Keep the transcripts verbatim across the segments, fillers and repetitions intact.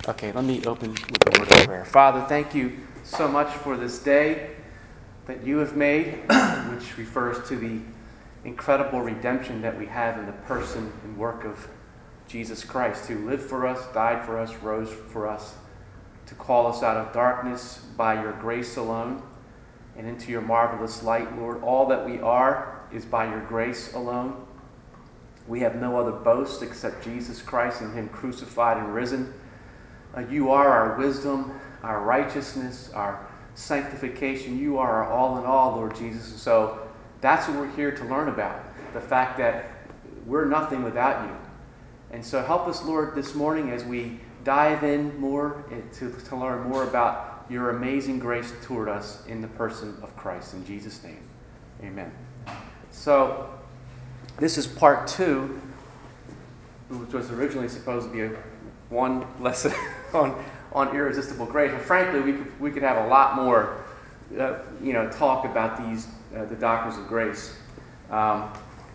Okay, let me open with a word of prayer. Father, thank you so much for this day that you have made, which refers to the incredible redemption that we have in the person and work of Jesus Christ, who lived for us, died for us, rose for us, to call us out of darkness by your grace alone and into your marvelous light, Lord. All that we are is by your grace alone. We have no other boast except Jesus Christ and him crucified and risen. Uh, you are our wisdom, our righteousness, our sanctification. You are our all in all, Lord Jesus. And so that's what we're here to learn about, the fact that we're nothing without you. And so help us, Lord, this morning as we dive in more to, to learn more about your amazing grace toward us in the person of Christ. In Jesus' name, amen. So this is part two, which was originally supposed to be a one lesson on, on irresistible grace. But frankly, we could, we could have a lot more uh, you know, talk about these, uh, the doctrines of grace. Um,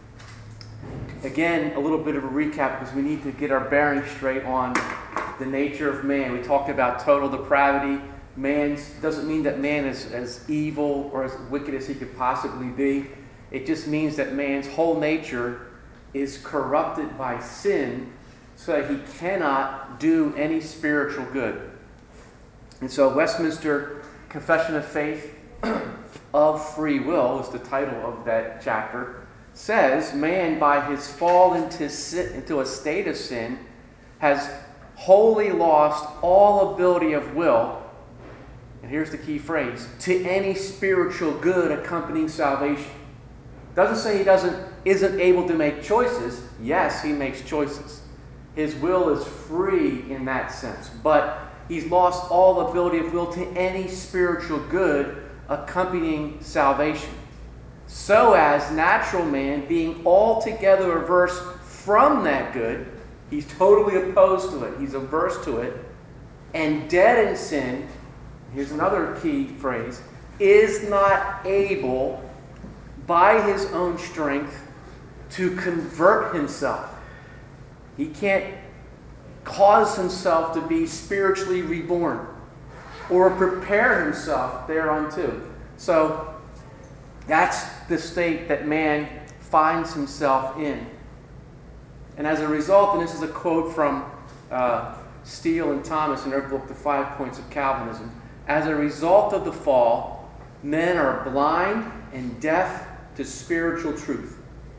Again, a little bit of a recap because we need to get our bearings straight on the nature of man. We talked about total depravity. Man doesn't mean that man is as evil or as wicked as he could possibly be. It just means that man's whole nature is corrupted by sin so that he cannot do any spiritual good. And so Westminster Confession of Faith of Free Will is the title of that chapter. Says man, by his fall into sin, into a state of sin, has wholly lost all ability of will, and here's the key phrase, to any spiritual good accompanying salvation. Doesn't say he doesn't isn't able to make choices. Yes, he makes choices. His will is free in that sense, but he's lost all ability of will to any spiritual good accompanying salvation. So as natural man, being altogether averse from that good, he's totally opposed to it, he's averse to it, and dead in sin, here's another key phrase, is not able by his own strength to convert himself. He can't cause himself to be spiritually reborn or prepare himself thereunto. So that's the state that man finds himself in. And as a result, and this is a quote from uh, Steele and Thomas in their book, The Five Points of Calvinism, as a result of the fall, men are blind and deaf to spiritual truth.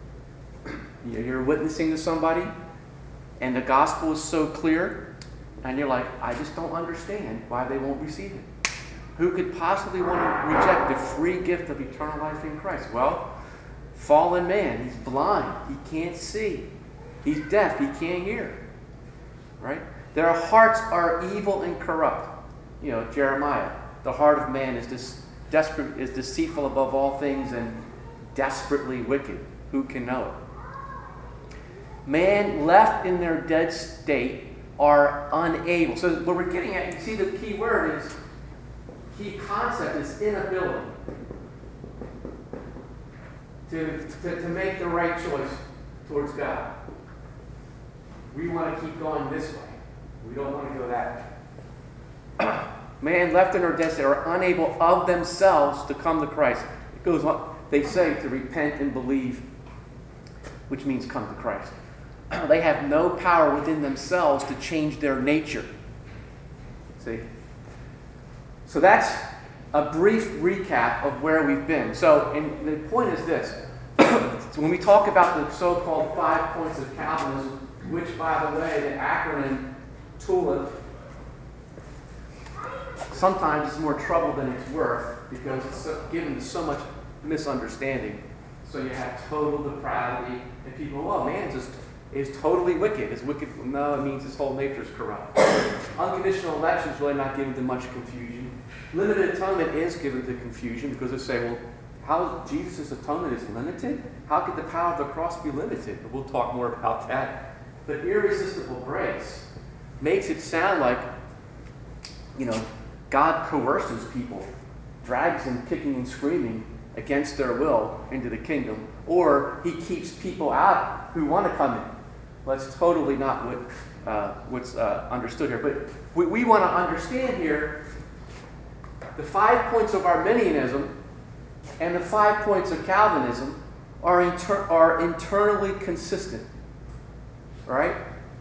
You're witnessing to somebody, and the gospel is so clear, and you're like, I just don't understand why they won't receive it. Who could possibly want to reject the free gift of eternal life in Christ? Well, fallen man. He's blind. He can't see. He's deaf. He can't hear. Right? Their hearts are evil and corrupt. You know, Jeremiah. The heart of man is this desperate, is deceitful above all things and desperately wicked. Who can know it? Man left in their dead state are unable. So what we're getting at, you see the key word is key concept is inability to, to, to make the right choice towards God. We want to keep going this way. We don't want to go that way. Man left in their death, they are unable of themselves to come to Christ. It goes on, they say to repent and believe, which means come to Christ. They have no power within themselves to change their nature. See? So that's a brief recap of where we've been. So, and the point is this. So when we talk about the so-called five points of Calvinism, which, by the way, the acronym TULIP, sometimes is more trouble than it's worth because it's so, given to so much misunderstanding. So you have total depravity, and people, well, man just is totally wicked. Is wicked? No, it means his whole nature is corrupt. Unconditional election is really not given to much confusion. Limited atonement is given to confusion because they say, well, how Jesus' atonement is limited? How could the power of the cross be limited? But we'll talk more about that. But irresistible grace makes it sound like, you know, God coerces people, drags them kicking and screaming against their will into the kingdom, or he keeps people out who want to come in. Well, that's totally not what uh, what's uh, understood here. But we, we want to understand here the five points of Arminianism and the five points of Calvinism are, inter- are internally consistent. All right?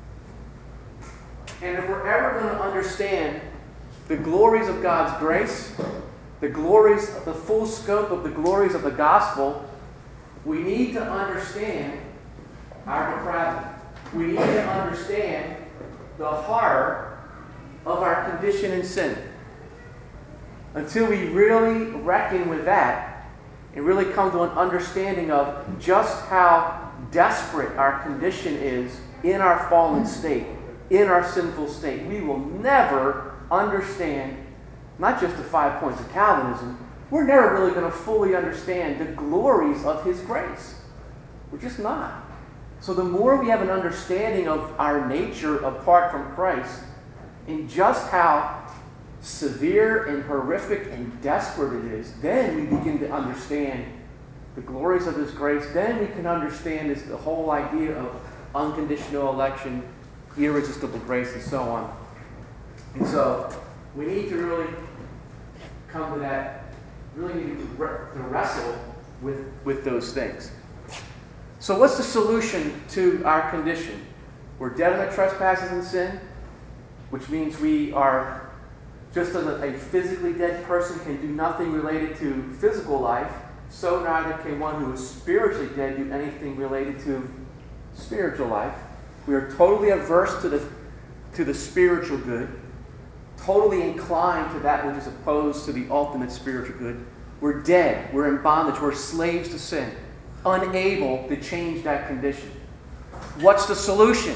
And if we're ever going to understand the glories of God's grace, the glories, the full scope of the glories of the gospel, we need to understand our depravity. We need to understand the horror of our condition in sin. Until we really reckon with that and really come to an understanding of just how desperate our condition is in our fallen state, in our sinful state, we will never understand not just the five points of Calvinism, we're never really going to fully understand the glories of His grace. We're just not. So the more we have an understanding of our nature apart from Christ and just how severe and horrific and desperate it is, then we begin to understand the glories of His grace. Then we can understand this, the whole idea of unconditional election, irresistible grace, and so on. And so we need to really come to that, really need to, re- to wrestle with, with those things. So what's the solution to our condition? We're dead in our trespasses and sin, which means we are, just as a, a physically dead person can do nothing related to physical life, so neither can one who is spiritually dead do anything related to spiritual life. We are totally averse to the, to the spiritual good, totally inclined to that which is opposed to the ultimate spiritual good. We're dead. We're in bondage. We're slaves to sin, unable to change that condition. What's the solution?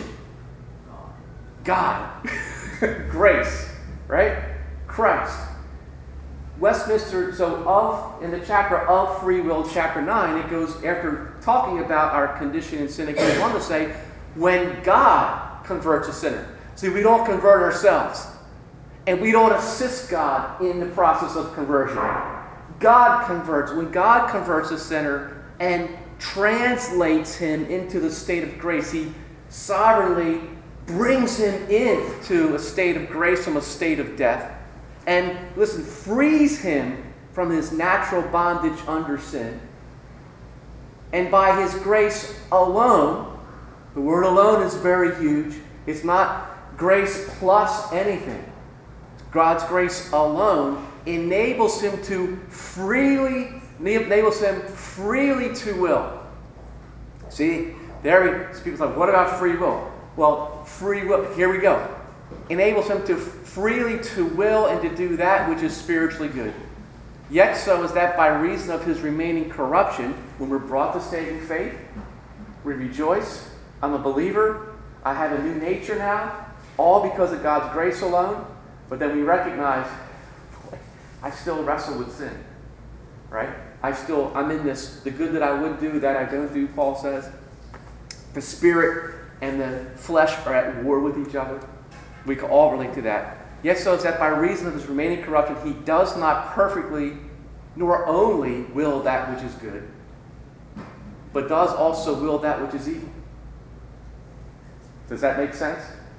God. Grace. Right? Christ. Westminster, so of, in the chapter of free will, chapter nine, it goes, after talking about our condition in sin, it goes on to say, when God converts a sinner. See, we don't convert ourselves. And we don't assist God in the process of conversion. God converts. When God converts a sinner and translates him into the state of grace, He sovereignly brings him into a state of grace from a state of death. And, listen, frees him from his natural bondage under sin. And by His grace alone, the word alone is very huge. It's not grace plus anything. God's grace alone enables him to freely, enables him freely to will. See, there we, people say, what about free will? Well, free will, here we go. Enables him to freely to will and to do that which is spiritually good. Yet so is that by reason of his remaining corruption, when we're brought to saving faith, we rejoice. I'm a believer. I have a new nature now, all because of God's grace alone. But then we recognize, I still wrestle with sin, right? I still, I'm in this, the good that I would do, that I don't do, Paul says. The spirit and the flesh are at war with each other. We can all relate to that. Yet so is that by reason of his remaining corruption, he does not perfectly, nor only will that which is good, but does also will that which is evil. Does that make sense?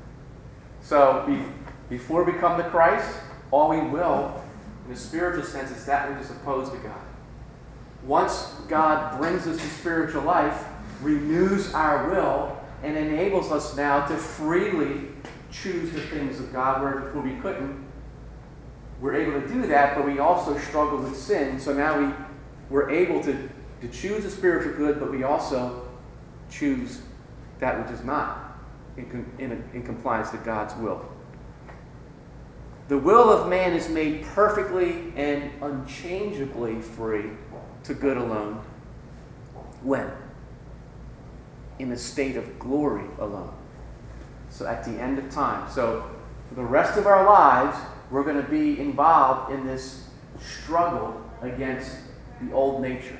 So, we, before we come to Christ, all we will, in a spiritual sense, is that which is opposed to God. Once God brings us to spiritual life, renews our will, and enables us now to freely choose the things of God, where before we couldn't. We're able to do that, but we also struggle with sin. So now we, we're able to, to choose the spiritual good, but we also choose that which is not in, in, in compliance to God's will. The will of man is made perfectly and unchangeably free to good alone. When? In a state of glory alone. So at the end of time. So for the rest of our lives, we're going to be involved in this struggle against the old nature.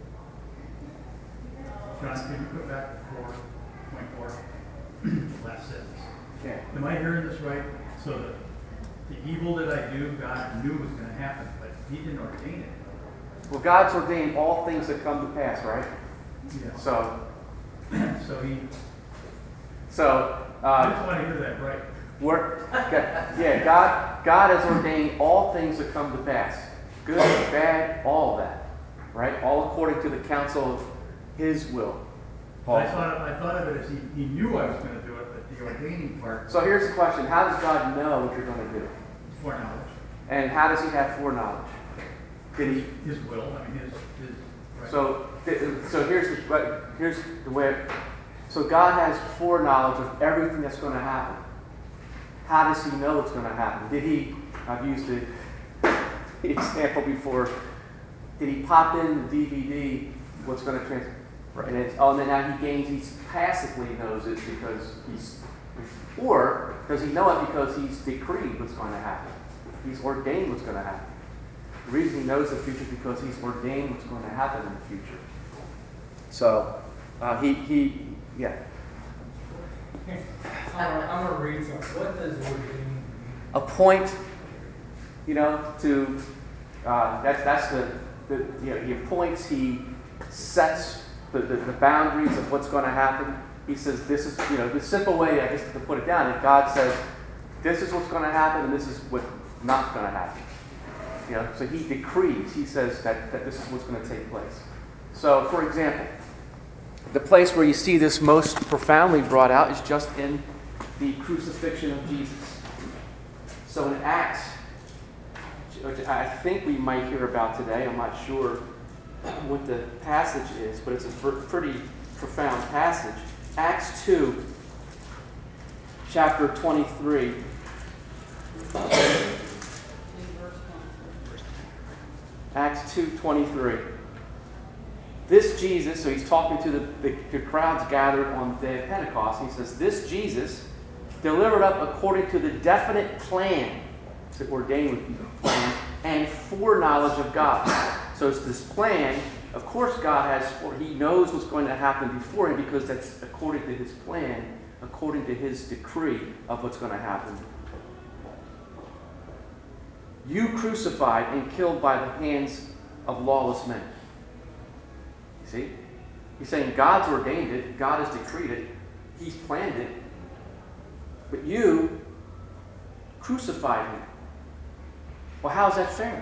John, can you put back four point four? Last sentence. Okay. Am I hearing this right? So that the evil that I do, God knew was going to happen, but He didn't ordain it. Well, God's ordained all things that come to pass, right? Yeah. So, So He. so I Uh, just want to hear that right. We're, yeah, God, God has ordained all things to come to pass. Good, bad, all that. Right? All according to the counsel of His will. Paul. I thought, I thought of it as he, he knew I was going to do it, but the ordaining part. So here's the question. How does God know what you're going to do? Foreknowledge. And how does He have foreknowledge? Did He? His will, I mean, his, his, right. So, so here's the, right, here's the way. So God has foreknowledge of everything that's going to happen. How does He know what's going to happen? Did He? I've used the example before. Did He pop in the D V D what's going to transfer? And it's, oh, and then now He gains. He passively knows it because He's, or does He know it because He's decreed what's going to happen? He's ordained what's going to happen. The reason He knows the future is because He's ordained what's going to happen in the future. So, uh, he, he, yeah. I'm going to read something. What does ordain mean? Appoint, you know, to, uh, that's, that's the, the, you know, He appoints, He sets the, the, the boundaries of what's going to happen. He says, this is, you know, the simple way, I guess, to put it down, is God says, this is what's going to happen and this is what's not going to happen. You know, so He decrees, He says that, that this is what's going to take place. So, for example, the place where you see this most profoundly brought out is just in the crucifixion of Jesus. So in Acts, which I think we might hear about today, I'm not sure what the passage is, but it's a pretty profound passage. Acts two, chapter twenty-three. Acts two twenty-three. This Jesus, so he's talking to the, the, the crowds gathered on the day of Pentecost. He says, this Jesus, delivered up according to the definite plan, to ordain with you, plan, and foreknowledge of God. So it's this plan. Of course, God has, for He knows what's going to happen before Him because that's according to His plan, according to His decree of what's going to happen. You crucified and killed by the hands of lawless men. You see? He's saying God's ordained it, God has decreed it, He's planned it, but you crucified Him. Well, how's that fair?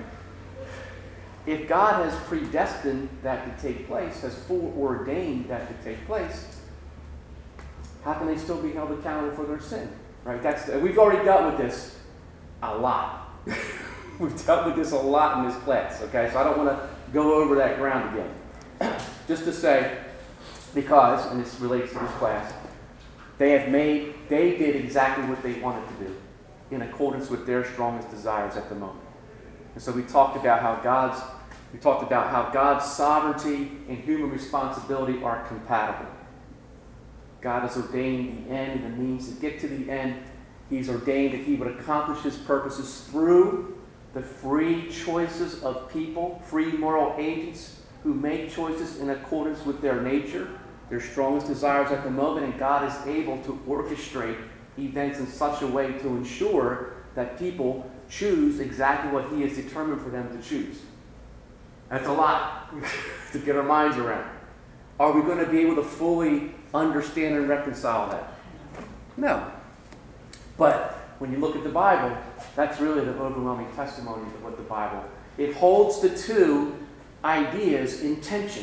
If God has predestined that to take place, has foreordained that to take place, how can they still be held accountable for their sin? Right? That's we've already dealt with this a lot. We've dealt with this a lot in this class. Okay, so I don't want to go over that ground again. Just to say, because, and this relates to this class, they have made, they did exactly what they wanted to do in accordance with their strongest desires at the moment. And so we talked about how God's, we talked about how God's sovereignty and human responsibility are compatible. God has ordained the end and the means to get to the end. He's ordained that He would accomplish His purposes through the free choices of people, free moral agents who make choices in accordance with their nature, their strongest desires at the moment, and God is able to orchestrate events in such a way to ensure that people choose exactly what He has determined for them to choose. That's a lot to get our minds around. Are we going to be able to fully understand and reconcile that? No. But when you look at the Bible, that's really the overwhelming testimony of what the Bible, it holds the two ideas in tension.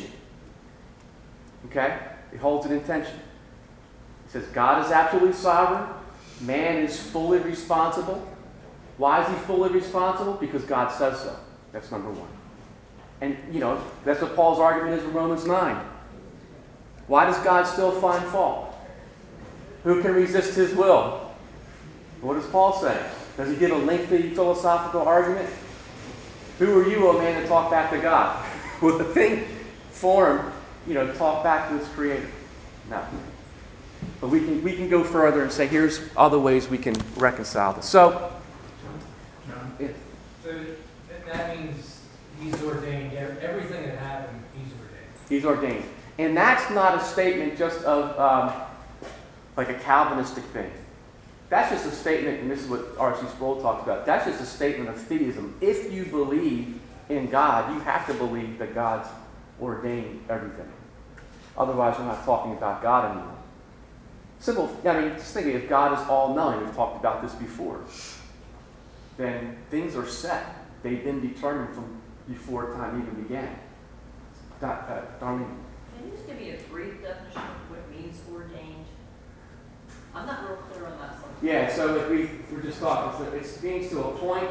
Okay? It holds it in tension. It says God is absolutely sovereign. Man is fully responsible. Why is he fully responsible? Because God says so. That's number one. And, you know, that's what Paul's argument is in Romans nine. Why does God still find fault? Who can resist His will? What does Paul say? Does he give a lengthy philosophical argument? Who are you, O man, to talk back to God? Will the thing formed, you know, talk back to its creator? No. But we can we can go further and say, here's other ways we can reconcile this. So, yeah. So that means He's ordained everything that happened. He's ordained. He's ordained, and that's not a statement just of um, like a Calvinistic thing. That's just a statement, and this is what R C Sproul talks about. That's just a statement of theism. If you believe in God, you have to believe that God's ordained everything. Otherwise, we're not talking about God anymore. Simple, I mean, just think if God is all-knowing, we've talked about this before, then things are set. They've been determined from before time even began. That, uh, Darlene? Can you just give me a brief definition of what means ordained? I'm not real clear on that one. Yeah, so like we were just talking, so it means to appoint.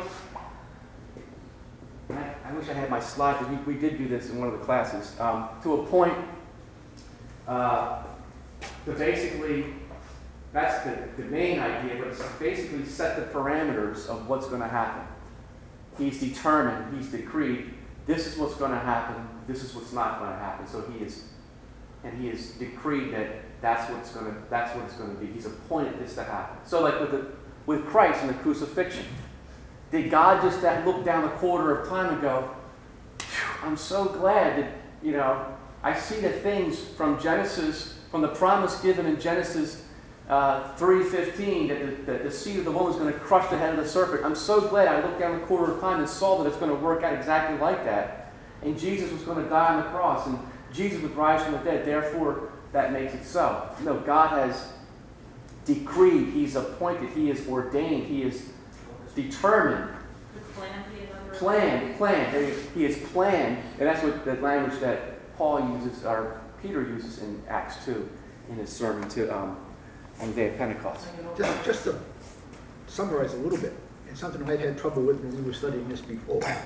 I, I wish I had my slide, because we, we did do this in one of the classes. Um, to appoint, uh, to basically, that's the, the main idea, but it's basically set the parameters of what's going to happen. He's determined, he's decreed, this is what's going to happen, this is what's not going to happen. So he is, and he has decreed that that's what's going to, that's what it's going to be. He's appointed this to happen. So like with the, with Christ and the crucifixion, did God just that look down the quarter of time and go, I'm so glad that, you know, I see the things from Genesis, from the promise given in Genesis uh, three fifteen, that the, that the seed of the woman is going to crush the head of the serpent. I'm so glad I looked down the quarter of time and saw that it's going to work out exactly like that. And Jesus was going to die on the cross, and Jesus would rise from the dead. Therefore, that makes it so. No, God has decreed, He's appointed, He is ordained, He is determined. Could plan be another? Planned, planned. He is planned, and that's what the language that Paul uses, or Peter uses in Acts two, in his sermon to um, on the day of Pentecost. Just, just to summarize a little bit, and something I'd had trouble with when we were studying this before. Okay.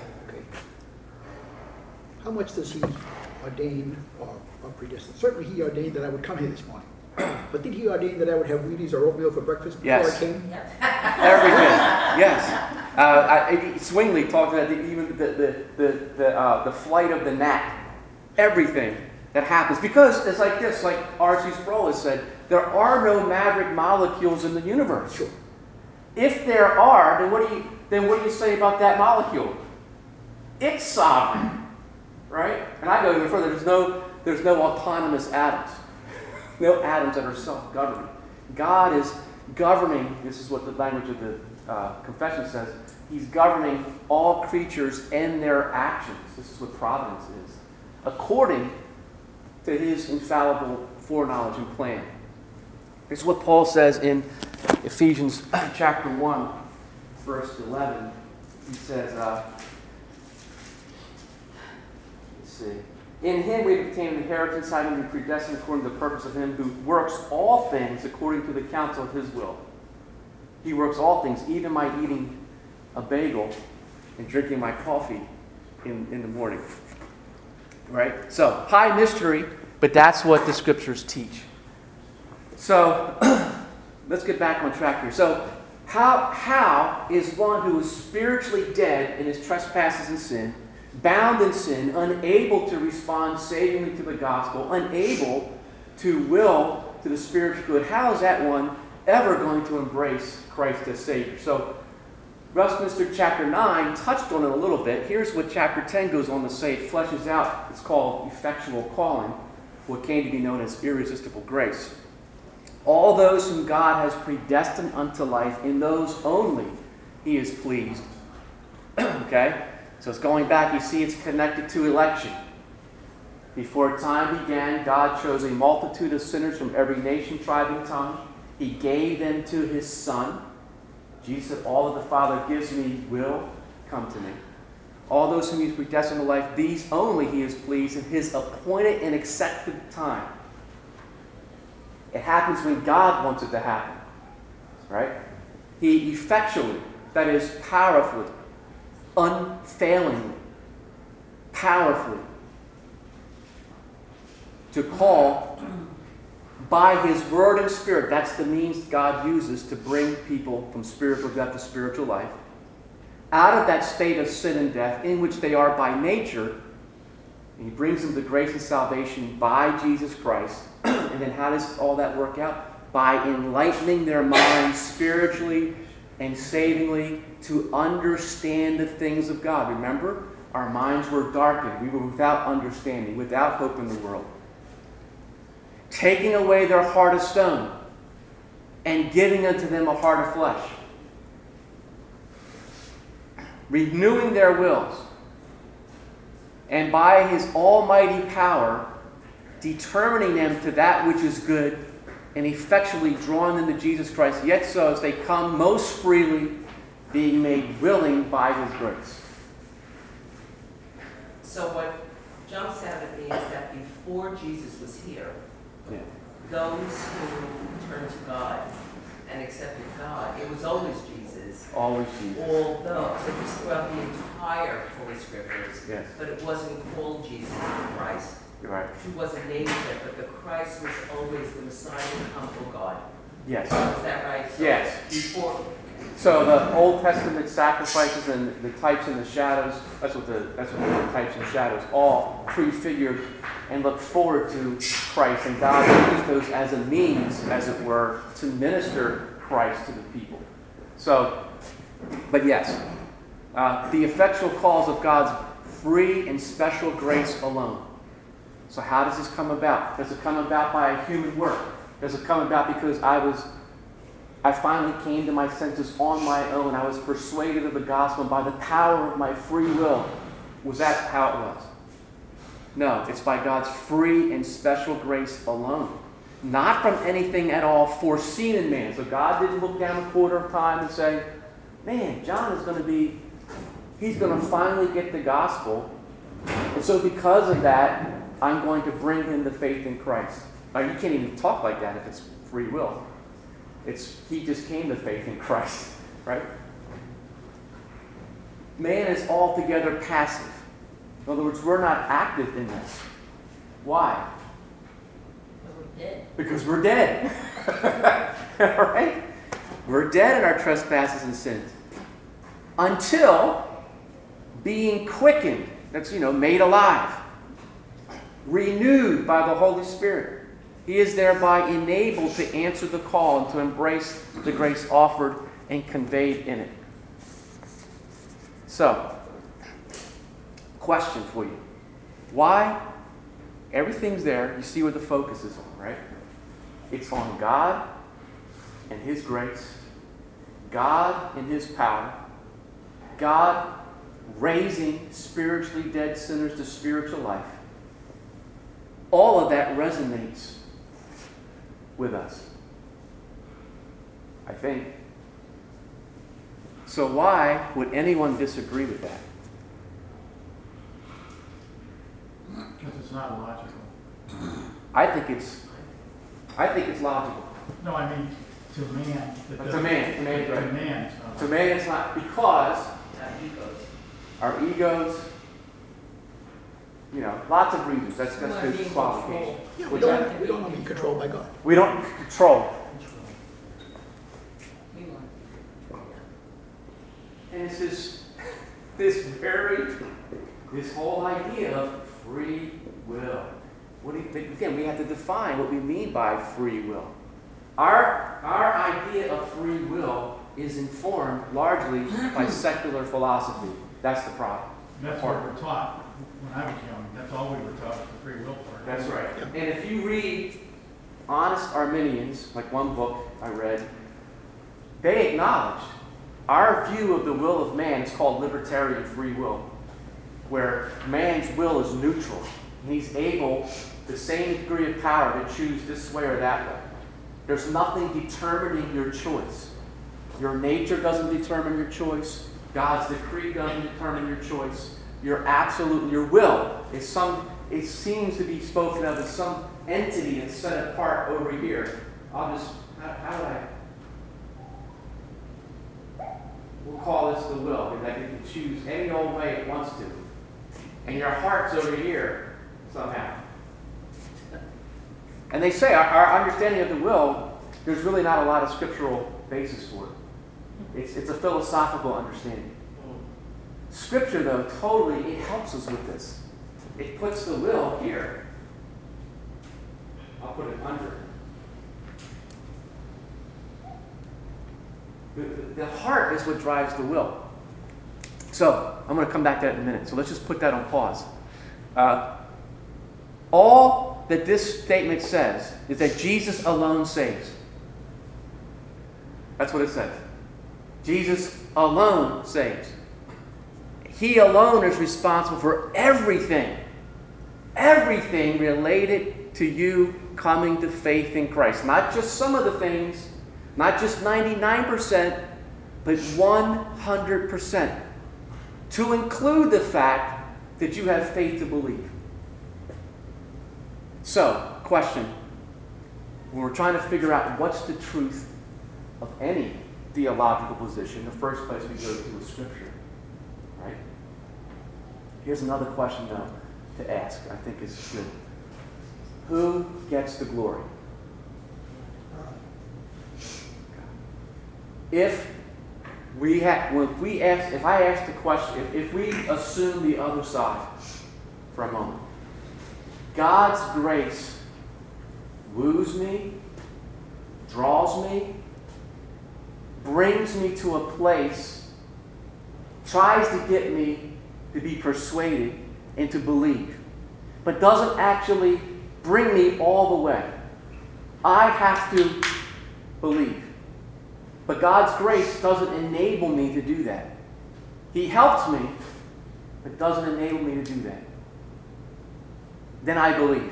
How much does He ordain or, or predestine? Certainly He ordained that I would come here this morning. But did He ordain that I would have Wheaties or oatmeal for breakfast before Yes. I came? Everything, yes. Uh, I, I- Swingley talked about the, even the the the the, uh, the flight of the gnat. Everything that happens, because it's like this, like R C Sproul has said, there are no maverick molecules in the universe. Sure. If there are, then what do you then what do you say about that molecule? It's sovereign, right? And I go even further. There's no there's no autonomous atoms, no atoms that are self-governing. God is governing. This is what the language of the uh, confession says. He's governing all creatures and their actions. This is what providence is, according to His infallible foreknowledge and plan. This is what Paul says in Ephesians chapter one, verse eleven. He says, uh, let's see, in Him we have obtained an inheritance, having been predestined according to the purpose of Him who works all things according to the counsel of His will. He works all things, even my eating a bagel and drinking my coffee in, in the morning. Right? So, high mystery, but that's what the Scriptures teach. So, let's get back on track here. So, how, how is one who is spiritually dead in his trespasses and sin, bound in sin, unable to respond savingly to the gospel, unable to will to the spiritual good, how is that one ever going to embrace Christ as Savior? So, Westminster chapter nine touched on it a little bit. Here's what chapter ten goes on to say. It fleshes out. It's called effectual calling, what came to be known as irresistible grace. All those whom God has predestined unto life, in those only He is pleased. Okay? So it's going back. You see, it's connected to election. Before time began, God chose a multitude of sinners from every nation, tribe, and tongue. He gave them to His Son. Jesus said, all that the Father gives me will come to me. All those whom He's predestined to life, these only He is pleased in His appointed and accepted time. It happens when God wants it to happen. Right? He effectually, that is, powerfully, unfailingly, powerfully, to call by His Word and Spirit. That's the means God uses to bring people from spiritual death to spiritual life, out of that state of sin and death in which they are by nature. And He brings them to grace and salvation by Jesus Christ. And then how does all that work out? By enlightening their minds spiritually and savingly to understand the things of God. Remember, our minds were darkened. We were without understanding, without hope in the world. Taking away their heart of stone and giving unto them a heart of flesh. Renewing their wills. And by His almighty power, determining them to that which is good and effectually drawn into Jesus Christ, yet so as they come most freely, being made willing by his grace. So what jumps out at me is that before Jesus was here, Yeah. those who turned to God and accepted God, it was always Jesus. Always Jesus. Although, so just throughout the entire Holy Scriptures, Yes. but it wasn't called Jesus the Christ. You're right. He wasn't named it, but the Christ was always the Messiah to come from God. Yes. Is that right? So Yes. Before, So the Old Testament sacrifices and the types and the shadows, that's what the that's what the types and shadows all prefigured and look forward to Christ. And God used those as a means, as it were, to minister Christ to the people. So, but yes, uh, the effectual calls of God's free and special grace alone. So how does this come about? Does it come about by a human work? Does it come about because I was I finally came to my senses on my own. I was persuaded of the gospel by the power of my free will. Was that how it was? No, it's by God's free and special grace alone. Not from anything at all foreseen in man. So God didn't look down a quarter of time and say, man, John is going to be, he's going to finally get the gospel. And so because of that, I'm going to bring him to faith in Christ. Now, you can't even talk like that if it's free will. It's he just came to faith in Christ, right? Man is altogether passive. In other words, we're not active in this. Why? We're dead. Because we're dead. All right? We're dead in our trespasses and sins. Until being quickened, that's, you know, made alive, renewed by the Holy Spirit. He is thereby enabled to answer the call and to embrace the grace offered and conveyed in it. So, question for you. Why? Everything's there. You see what the focus is on, right? It's on God and his grace, God and his power, God raising spiritually dead sinners to spiritual life. All of that resonates with us, I think. So why would anyone disagree with that? Because it's not logical. I think it's, I think it's logical. No, I mean, to man. that To doesn't- man, to man, To right. man, it's not To logical. man, it's not, because uh, egos. our egos, you know, lots of reasons. That's, that's Well, good being qualification. controlled. Yeah, we What's don't, that? we don't want to be controlled by God. We don't control. We want- And it's this, this very, this whole idea of free will. What do you, again, we have to define what we mean by free will. Our, our idea of free will is informed largely by secular philosophy. That's the problem. That's what we're taught when I was young. That's all we were taught, was the free will part. That's right. And if you read honest Arminians, like one book I read, they acknowledge our view of the will of man is called libertarian free will, where man's will is neutral. And he's able, the same degree of power, to choose this way or that way. There's nothing determining your choice. Your nature doesn't determine your choice. God's decree doesn't determine your choice. Your absolute, your will is some, it seems to be spoken of as some entity that's set apart over here. I'll just, how, how do I, we'll call this the will, because I can choose any old way it wants to. And your heart's over here somehow. And they say our, our understanding of the will, there's really not a lot of scriptural basis for it. It's, it's a philosophical understanding. Scripture, though, totally, it helps us with this. It puts the will here. I'll put it under. The, the, the heart is what drives the will. So, I'm going to come back to that in a minute. So let's just put that on pause. Uh, all that this statement says is that Jesus alone saves. That's what it says. Jesus alone saves. He alone is responsible for everything, everything related to you coming to faith in Christ. Not just some of the things, not just ninety-nine percent, but one hundred percent. To include the fact that you have faith to believe. So, question. When we're trying to figure out what's the truth of any theological position, the first place we go to is Scripture. Right? Here's another question, though, to ask. I think is good. Who gets the glory? If we have, well, if we ask, if I ask the question, if, if we assume the other side for a moment, God's grace woos me, draws me, brings me to a place, tries to get me to be persuaded and to believe, but doesn't actually bring me all the way. I have to believe. But God's grace doesn't enable me to do that. He helps me, but doesn't enable me to do that. Then I believe.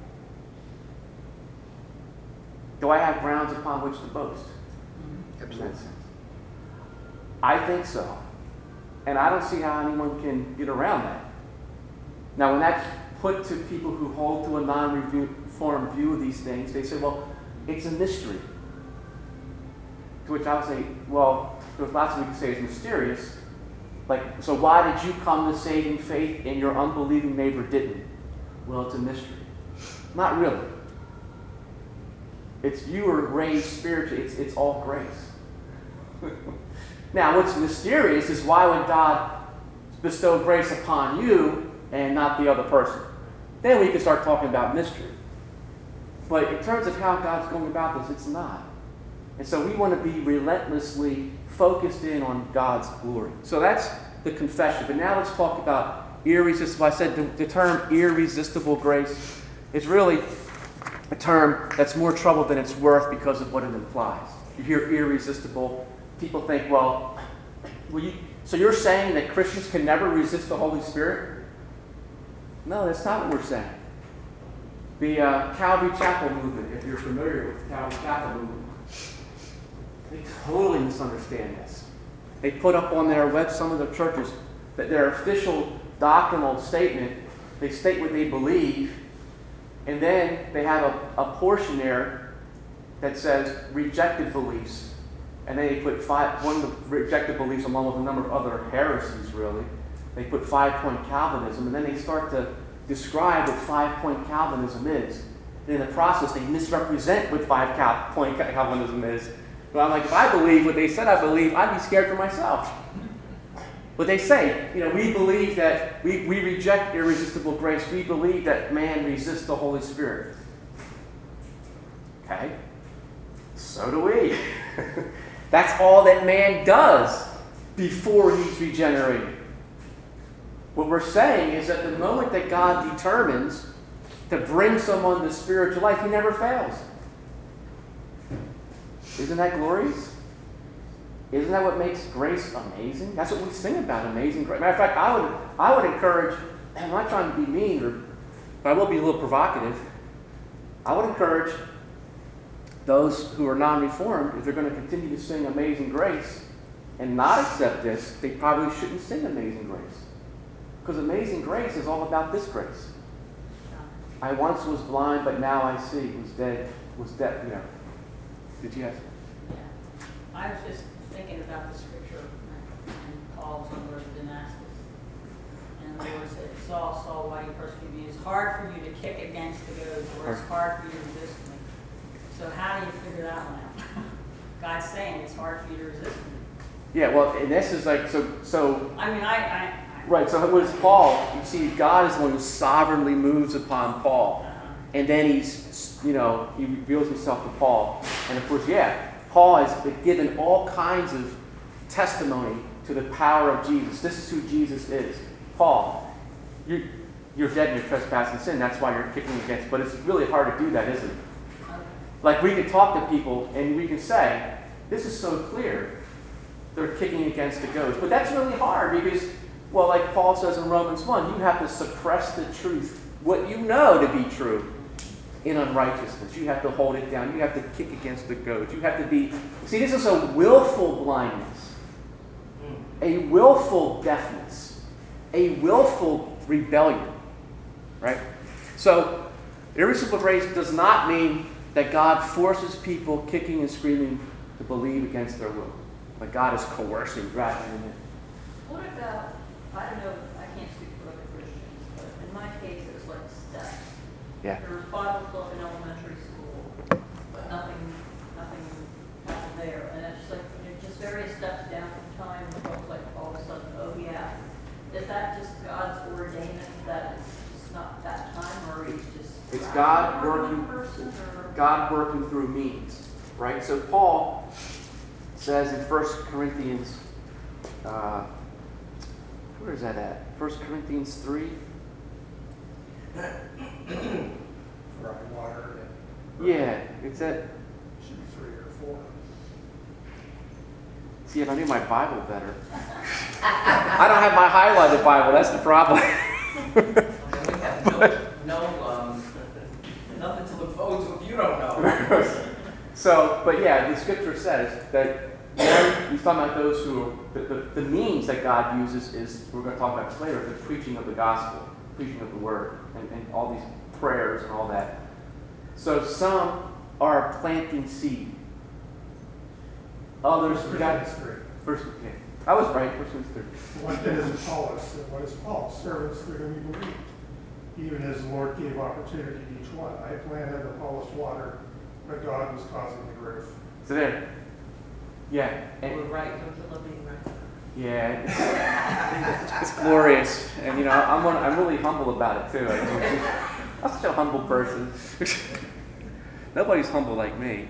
Do I have grounds upon which to boast? Absolutely. In that sense? I think so. And I don't see how anyone can get around that. Now, when that's put to people who hold to a non-reformed view of these things, they say, well, it's a mystery. To which I would say, well, there's lots of we can say is mysterious. Like, so why did you come to saving faith and your unbelieving neighbor didn't? Well, it's a mystery. Not really. It's you were raised spiritually. It's, it's all grace. Now, what's mysterious is why would God bestow grace upon you and not the other person? Then we can start talking about mystery. But in terms of how God's going about this, it's not. And so we want to be relentlessly focused in on God's glory. So that's the confession. But now let's talk about irresistible. I said the, the term irresistible grace is really a term that's more trouble than it's worth because of what it implies. You hear irresistible, people think, well, will you, so you're saying that Christians can never resist the Holy Spirit? No, that's not what we're saying. The uh, Calvary Chapel movement, if you're familiar with the Calvary Chapel movement, they totally misunderstand this. They put up on their web, some of the churches, that their official doctrinal statement, they state what they believe, and then they have a, a portion there that says rejected beliefs. And then they put five, one of the rejected beliefs along with a number of other heresies, really. They put five-point Calvinism, and then they start to describe what five-point Calvinism is. And in the process, they misrepresent what five-point Calvinism is. But I'm like, if I believe what they said I believe, I'd be scared for myself. But they say, you know, we believe that we, we reject irresistible grace. We believe that man resists the Holy Spirit. Okay? So do we. That's all that man does before he's regenerated. What we're saying is that the moment that God determines to bring someone to spiritual life, he never fails. Isn't that glorious? Isn't that what makes grace amazing? That's what we sing about, amazing grace. Matter of fact, I would, I would encourage, I'm not trying to be mean, or, but I will be a little provocative. I would encourage those who are non-reformed, if they're going to continue to sing Amazing Grace and not accept this, they probably shouldn't sing Amazing Grace. Because Amazing Grace is all about this grace. I once was blind, but now I see. Was dead, was dead, you know. Did you have? Yeah. I was just thinking about the scripture and Paul's on the road to Damascus. And the Lord said, Saul, Saul, why do you persecute me? It's hard for you to kick against the goads, or it's hard for you to resist me. So how do you figure that one out? God's saying it's hard for you to resist me. Yeah, well, and this is like, so, so I mean, I... I, I right, so it was Paul. You see, God is the one who sovereignly moves upon Paul. uh, And then he's, you know, he reveals himself to Paul. And of course, yeah, Paul has been given all kinds of testimony to the power of Jesus. This is who Jesus is. Paul, you're, you're dead in your trespass and sin. That's why you're kicking against. But it's really hard to do that, isn't it? Like, we can talk to people and we can say, this is so clear. They're kicking against the goads. But that's really hard because, well, like Paul says in Romans one, you have to suppress the truth, what you know to be true, in unrighteousness. You have to hold it down. You have to kick against the goads. You have to be... See, this is a willful blindness, a willful deafness, a willful rebellion, right? So, irresistible grace does not mean that God forces people kicking and screaming to believe against their will. Like God is coercing rather than... What about, I don't know, I can't speak for other Christians, but in my case, it was like steps. Yeah. There was Bible club in elementary school, but nothing, nothing happened there. And it's like, you know, just various steps down from time, and folks like all of a sudden, oh yeah. Is that just God's ordaining that it's just not that time, or he's just... It's God working, person, or? God working through means, right? So Paul says in First Corinthians, uh, where is that at? First Corinthians three? Running water, Yeah, it's at... should be three or four. See, if I knew my Bible better. I don't have my highlighted Bible, that's the problem. And we have no, no, um, nothing to look forward to if you don't know. So, but yeah, the scripture says that, you know, he's talking about those who, are, the, the, the means that God uses is, we're going to talk about this later, the preaching of the gospel, preaching of the word, and, and all these prayers and all that. So some are planting seed. Others, First got, Corinthians three. first, yeah, I was right, first one's three. What then is Apollos, and what is Paul? Servants through whom you believe. Even as the Lord gave opportunity to each one. I planted, Apollos water, but God was causing the growth. So there. Yeah. We're And, right, don't you love being right? yeah. It's glorious. And, you know, I'm, one, I'm really humble about it, too. I, I'm such a humble person. Nobody's humble like me.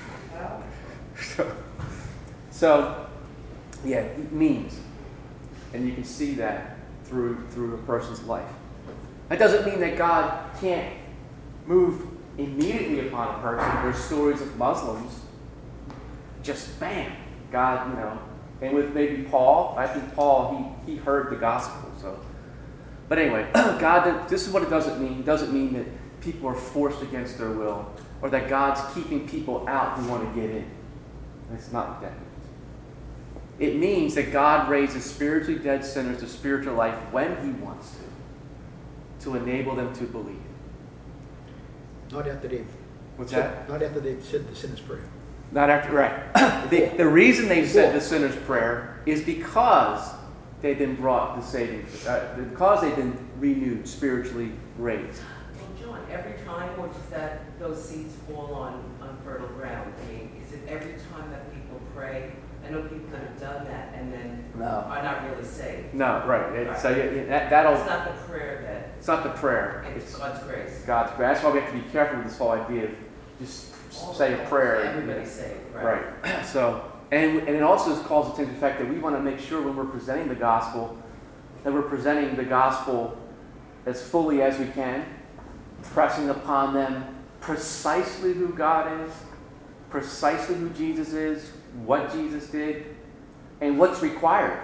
So, so, yeah, it means. And you can see that through through a person's life. That doesn't mean that God can't move immediately upon a person. There's stories of Muslims, just bam, God, you know. And with maybe Paul, I think Paul, he, he heard the gospel. So, but anyway, God, this is what it doesn't mean. It doesn't mean that people are forced against their will, or that God's keeping people out who want to get in. That's not what that means. It means that God raises spiritually dead sinners to spiritual life when he wants to, to enable them to believe. Not after they've, What's said- that? not after they've said the sinner's prayer. Not after, right. the, the reason they've said the sinner's prayer is because they've been brought to saving, uh, because they've been renewed, spiritually raised. Well, John, every time or does that, those seeds fall on unfertile ground? I mean, is it every time that people pray? I know people that have done that and then No. are not really saved. No, right. It, so yeah, yeah, that, that'll, It's not the prayer that, it's not the prayer. it's It's God's grace. God's grace. That's why we have to be careful with this whole idea of just say a prayer. Everybody's saved, right? Right. So, and, and it also calls attention to the fact that we want to make sure when we're presenting the gospel, that we're presenting the gospel as fully as we can, pressing upon them precisely who God is, precisely who Jesus is, what Jesus did, and what's required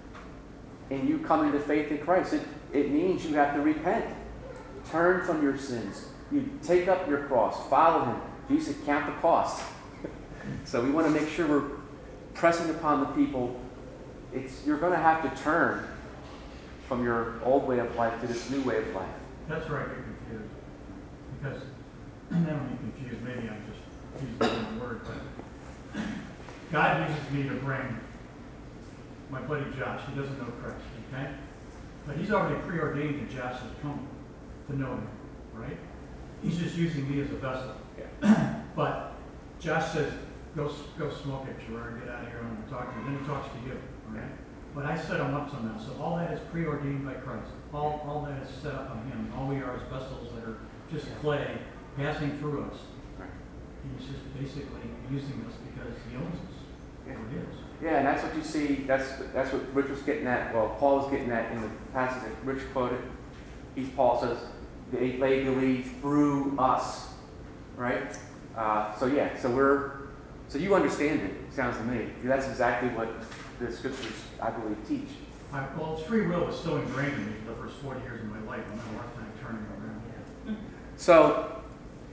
in you coming to faith in Christ. It, it means you have to repent, turn from your sins, you take up your cross, follow him. Jesus said, count the cost. So we want to make sure we're pressing upon the people. It's you're going to have to turn from your old way of life to this new way of life. That's where I get confused. Because, I don't mean confused, maybe I'm just using the wrong word, but God uses me to bring my buddy Josh. He doesn't know Christ, okay? But he's already preordained that Josh is coming to know him, right? He's just using me as a vessel. Yeah. But Josh says, go go smoke it, Gerard, get out of here, I want to talk to you. Then he talks to you, all right? But I set him up somehow. So all that is preordained by Christ. All, all that is set up on him. All we are is vessels that are just clay passing through us. Right. He's just basically using us because he owns us. Yeah. Or it is. Yeah, and that's what you see. That's that's what Rich was getting at. Well, Paul was getting at in the passage that Rich quoted. He Paul says they, they believe through us, right? Uh, so yeah, so we're so you understand it. Sounds to me. That's exactly what the scriptures, I believe, teach. I, well, free will was so ingrained in me for the first forty years of my life. I'm having a hard time turning it around. So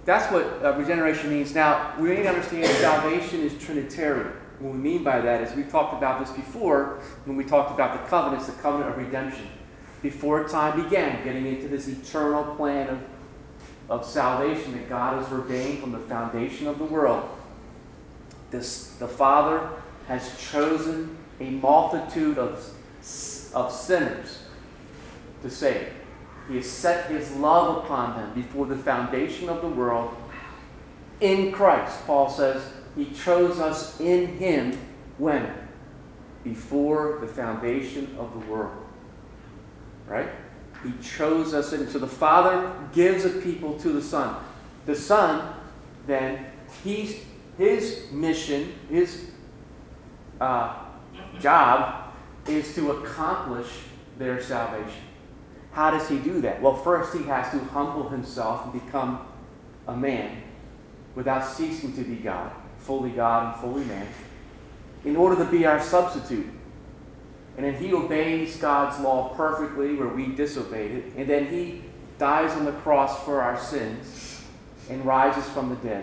that's what uh, regeneration means. Now, we need to understand salvation is Trinitarian. What we mean by that is we talked about this before when we talked about the covenants, the covenant of redemption. Before time began, getting into this eternal plan of, of salvation that God has ordained from the foundation of the world. This, the Father has chosen a multitude of, of sinners to save. He has set his love upon them before the foundation of the world. In Christ, Paul says, he chose us in him when? Before the foundation of the world. Right? He chose us in. So the Father gives a people to the Son. The Son, then, he's, his mission, his uh, job is to accomplish their salvation. How does he do that? Well, first he has to humble himself and become a man without ceasing to be God, fully God and fully man, in order to be our substitute. And then he obeys God's law perfectly where we disobeyed it. And then he dies on the cross for our sins and rises from the dead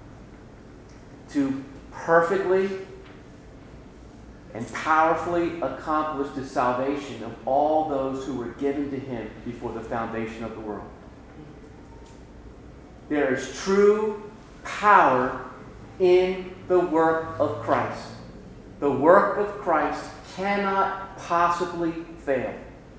to perfectly and powerfully accomplish the salvation of all those who were given to him before the foundation of the world. There is true power in the work of Christ. The work of Christ cannot possibly fail.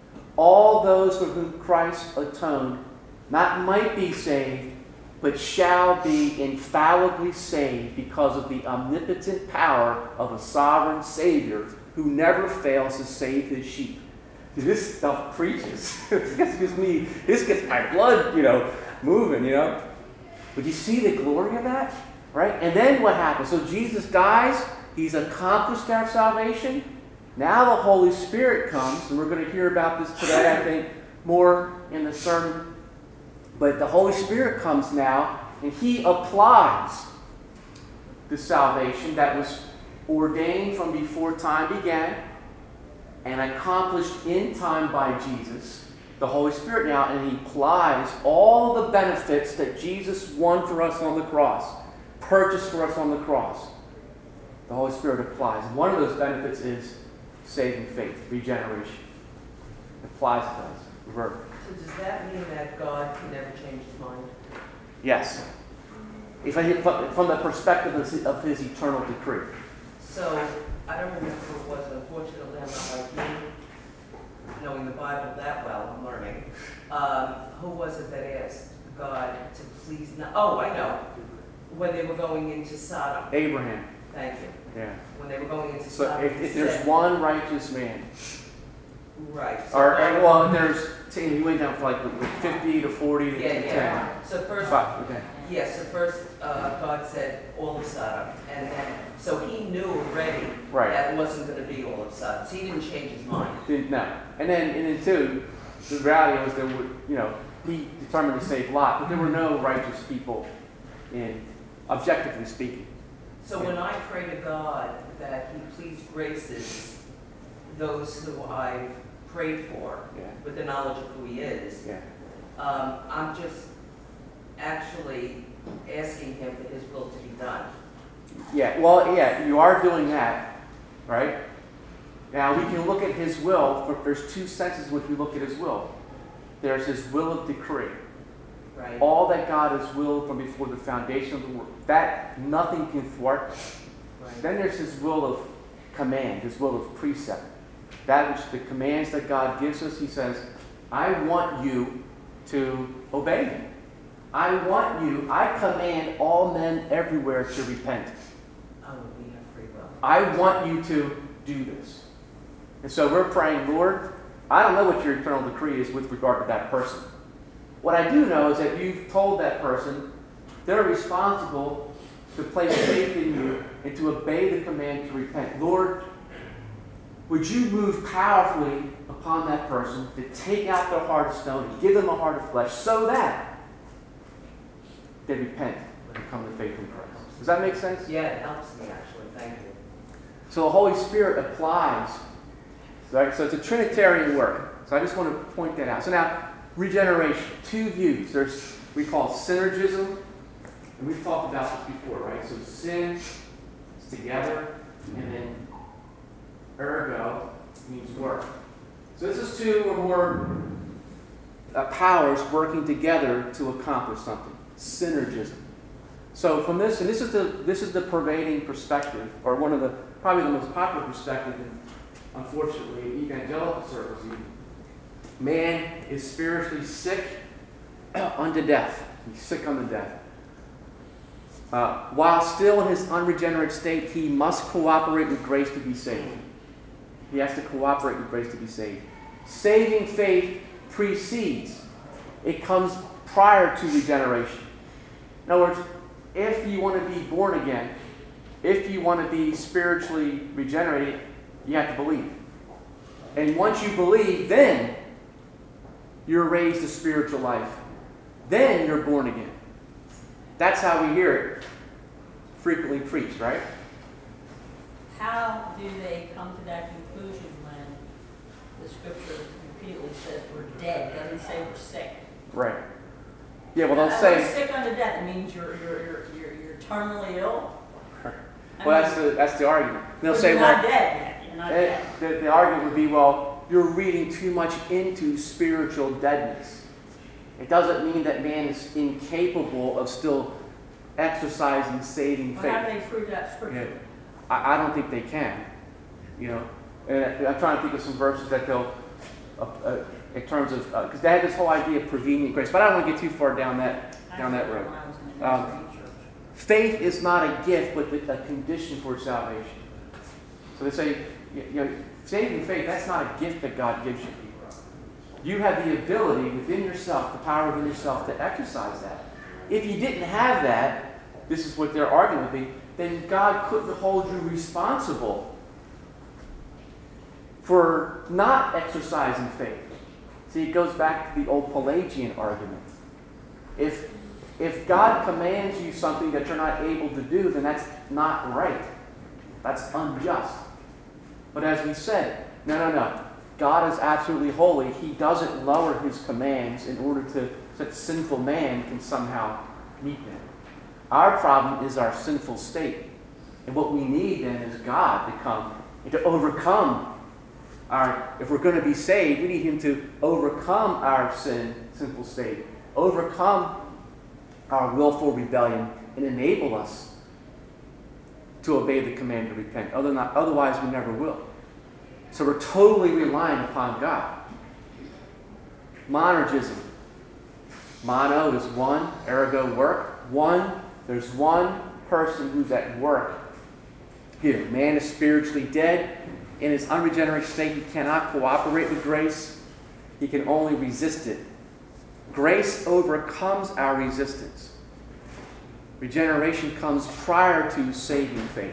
All those for whom Christ atoned not might be saved, but shall be infallibly saved because of the omnipotent power of a sovereign Savior who never fails to save his sheep. This stuff preaches. This gives me, this gets my blood, you know, moving, you know. But you see the glory of that, right? And then what happens? So Jesus dies. He's accomplished our salvation. Now the Holy Spirit comes, and we're going to hear about this today, I think, more in the sermon. But the Holy Spirit comes now, and he applies the salvation that was ordained from before time began and accomplished in time by Jesus, the Holy Spirit now, and he applies all the benefits that Jesus won for us on the cross, purchased for us on the cross. The Holy Spirit applies. And one of those benefits is saving faith, regeneration. It applies to us. Revert. So does that mean that God can never change his mind? Yes. If I, from the perspective of his, of his eternal decree. So, I don't remember who it was, unfortunately, I'm not like you, knowing the Bible that well, I'm learning. Um, who was it that asked God to please not, oh, I know, when they were going into Sodom. Abraham. Thank you. Yeah. When they were going into So Sodom. if, if he there's said- one righteous man, Right. So or, God- or well, there's, he went down from like fifty to forty to Yeah, ten. yeah. So first, Five, okay. yes, so first, uh, God said all of Sodom, and then, so he knew already Right. that it wasn't gonna be all of Sodom, so he didn't change his mind. Didn't know. And then, and then two, the reality was there were, you know, he determined to save Lot, but there were no righteous people in, objectively speaking. So when I pray to God that he please graces those who I've prayed for Yeah. with the knowledge of who he is, Yeah. um, I'm just actually asking him for his will to be done. Yeah, well, yeah, you are doing that, right? Now, we can look at his will, but there's two senses in which we look at his will. There's his will of decree. Right? All that God has willed from before the foundation of the world. That nothing can thwart. Right. Then there's his will of command, his will of precept. That which the commands that God gives us, he says, I want you to obey me. I want you, I command all men everywhere to repent. Oh, we have free will. I want you to do this. And so we're praying, Lord, I don't know what your eternal decree is with regard to that person. What I do know is that you've told that person they're responsible to place faith in you and to obey the command to repent. Lord, would you move powerfully upon that person to take out their heart of stone and give them a heart of flesh so that they repent and come to faith in Christ. Does that make sense? Yeah, it helps me actually, thank you. So the Holy Spirit applies. Right? So it's a Trinitarian work. So I just want to point that out. So now, regeneration, two views. There's, we call it synergism And we've talked about this before, right? So sin is together, and then ergo means work. So this is two or more uh, powers working together to accomplish something. Synergism. So from this, and this is the this is the pervading perspective, or one of the probably the most popular perspective in, unfortunately, in evangelical circles even. Man is spiritually sick unto death. He's sick unto death. Uh, while still in his unregenerate state, he must cooperate with grace to be saved. He has to cooperate with grace to be saved. Saving faith precedes. It comes prior to regeneration. In other words, if you want to be born again, if you want to be spiritually regenerated, you have to believe. And once you believe, then you're raised to spiritual life. Then you're born again. That's how we hear it frequently preached, right? How do they come to that conclusion when the scripture repeatedly says we're dead? It doesn't say we're sick. Right. Yeah, well, they'll Now, say... we're sick unto death. It means you're, you're, you're, you're, you're terminally ill. I Well, mean, that's the, that's the argument. They'll but say, you're well... not dead yet. You're not Eh, dead. The, the argument would be, well, you're reading too much into spiritual deadness. It doesn't mean that man is incapable of still exercising saving Well, faith. how do they prove that scripture? Yeah. I, I don't think they can. You know, and I'm trying to think of some verses that they'll, uh, uh, in terms of, because uh, they had this whole idea of prevenient grace, but I don't want to get too far down that down that road. When I was in the Um, Nazarene church. Faith is not a gift, but the, a condition for salvation. So they say, you know, saving faith, that's not a gift that God gives you. You have the ability within yourself, the power within yourself to exercise that. If you didn't have that, this is what their argument would be, then God couldn't hold you responsible for not exercising faith. See, it goes back to the old Pelagian argument. If If God commands you something that you're not able to do, then that's not right. That's unjust. But as we said, no, no, no. God is absolutely holy. He doesn't lower his commands in order to, so that sinful man can somehow meet them. Our problem is our sinful state. And what we need then is God to come and to overcome our, if we're going to be saved, we need him to overcome our sin, sinful state. Overcome our willful rebellion and enable us to obey the command to repent. Other not, otherwise, we never will. So we're totally relying upon God. Monergism. Mono is one, ergo work. One, there's one person who's at work here. Man is spiritually dead. In his unregenerate state, he cannot cooperate with grace. He can only resist it. Grace overcomes our resistance. Regeneration comes prior to saving faith.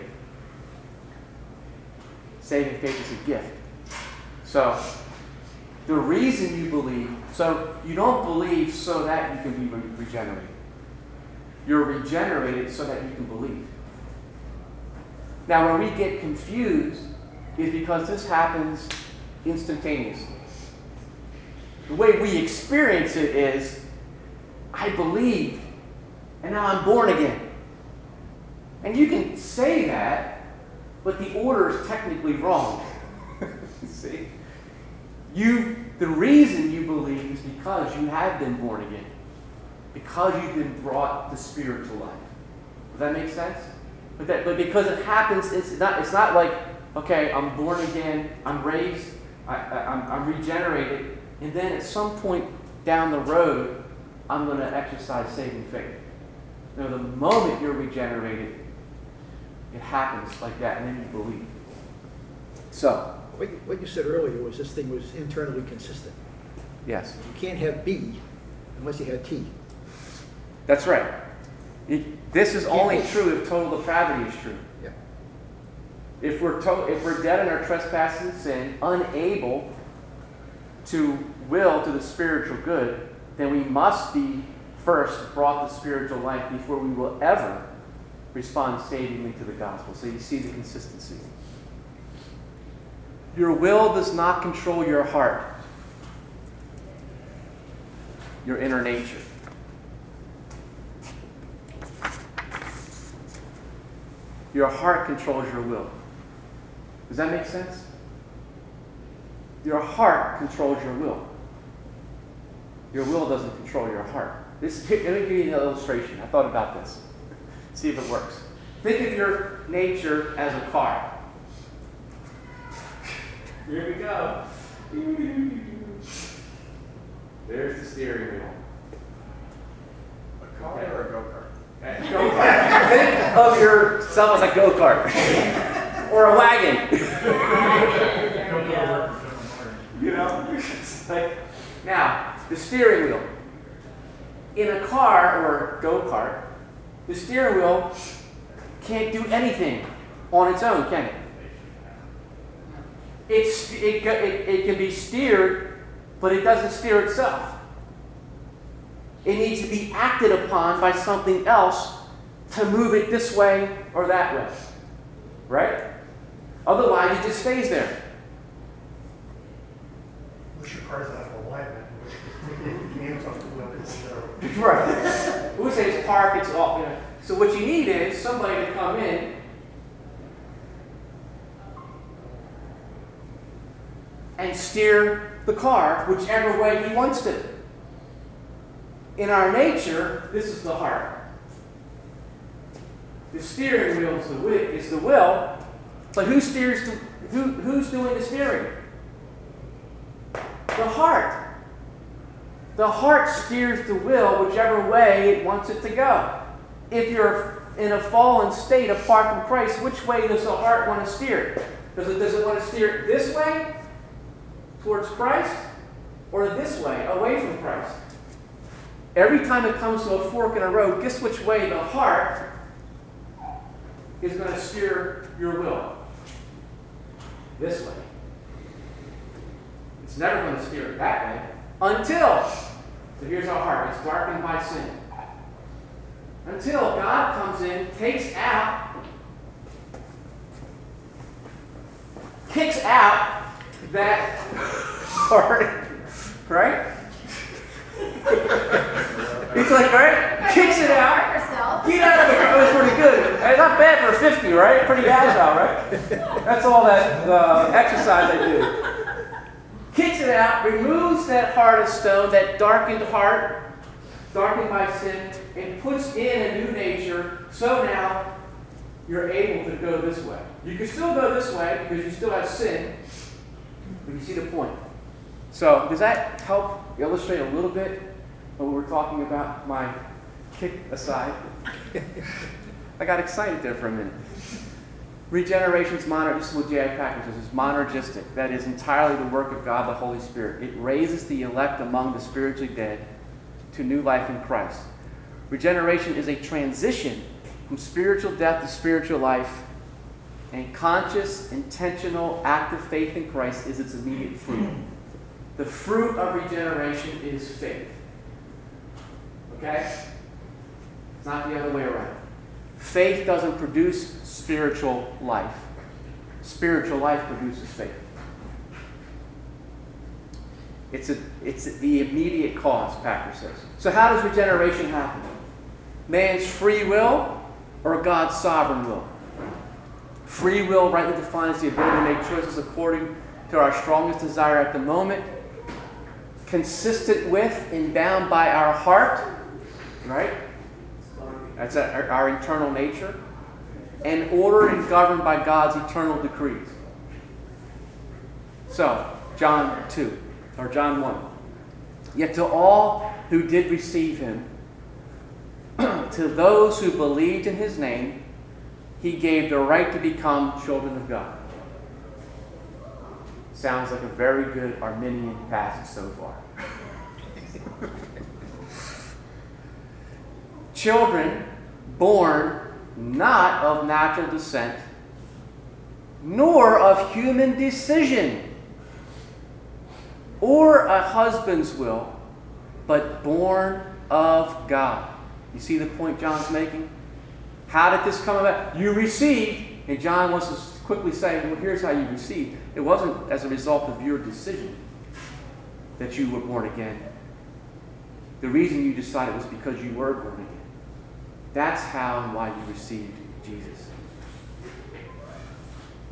Saving faith is a gift. So, the reason you believe, so you don't believe so that you can be re- regenerated. You're regenerated so that you can believe. Now, when we get confused, is because this happens instantaneously. The way we experience it is, I believed, and now I'm born again. And you can say that, but the order is technically wrong. See? You, the reason you believe is because you have been born again. Because you've been brought to spiritual life. Does that make sense? But, that, but because it happens, it's not, it's not like, okay, I'm born again, I'm raised, I, I, I'm, I'm regenerated, and then at some point down the road, I'm going to exercise saving faith. No, the moment you're regenerated, it happens like that, and then you believe. So, What you, what you said earlier was this thing was internally consistent. yes, You can't have B unless you have T. that's right. It, this is only true if total depravity is true. Yeah. If we're to, if we're dead in our trespasses and sin, unable to will to the spiritual good, then we must be first brought to spiritual life before we will ever respond savingly to the gospel. So you see the consistency. Your will does not control your heart, your inner nature. Your heart controls your will. Does that make sense? Your heart controls your will. Your will doesn't control your heart. This, let me give you an illustration. I thought about this. See if it works. Think of your nature as a car. Here we go. There's the steering wheel. A car or a go-kart? Go-kart. Think of yourself as a go-kart. Or a wagon. There Don't we go to go. work for General Motors. You know? It's like, now, the steering wheel. In a car or go-kart, the steering wheel can't do anything on its own, can it? It's, it, it, it can be steered, but it doesn't steer itself. It needs to be acted upon by something else to move it this way or that way. Right? Otherwise, it just stays there. Wish your car's out of alignment, which the hands off the wheel, it's zero. Right. We say it's park, it's off. You know. So what you need is somebody to come in and steer the car whichever way he wants to. In our nature, this is the heart. The steering wheel is the will, is the will, but who steers the, who, who's doing the steering? The heart. The heart steers the will whichever way it wants it to go. If you're in a fallen state apart from Christ, which way does the heart want to steer? Does it, does it want to steer this way towards Christ or this way away from Christ? Every time it comes to a fork in a road, guess which way the heart is going to steer your will? This way. It's never going to steer it that way until, so here's our heart, it's darkened by sin. Until God comes in, takes out, kicks out that heart, right? It's like, right? Kicks it out. Get out of the car. It was pretty good. It's not bad for a fifty, right? Pretty agile, right? That's all that uh, exercise I do. Kicks it out, removes that heart of stone, that darkened heart, darkened by sin, and puts in a new nature. So now you're able to go this way. You can still go this way because you still have sin, but you see the point. So does that help illustrate a little bit what we were talking about? My kick aside. I got excited there for a minute. Regeneration's moner, this is what J I Packer says, is monergistic. That is entirely the work of God the Holy Spirit. It raises the elect among the spiritually dead to new life in Christ. Regeneration is a transition from spiritual death to spiritual life, and conscious, intentional, active faith in Christ is its immediate fruit. The fruit of regeneration is faith. Okay? It's not the other way around. Faith doesn't produce spiritual life. Spiritual life produces faith. It's, a, it's the immediate cause, Packer says. So how does regeneration happen? Man's free will or God's sovereign will? Free will, rightly defined, is the ability to make choices according to our strongest desire at the moment, consistent with and bound by our heart, right? That's our, our internal nature, and ordered and governed by God's eternal decrees. So, John two, or John one. Yet to all who did receive him, to those who believed in his name, he gave the right to become children of God. Sounds like a very good Arminian passage so far. Children born not of natural descent, nor of human decision, or a husband's will, but born of God. You see the point John's making? How did this come about? You received, and John wants to quickly say, well, here's how you received. It wasn't as a result of your decision that you were born again. The reason you decided was because you were born again. That's how and why you received Jesus.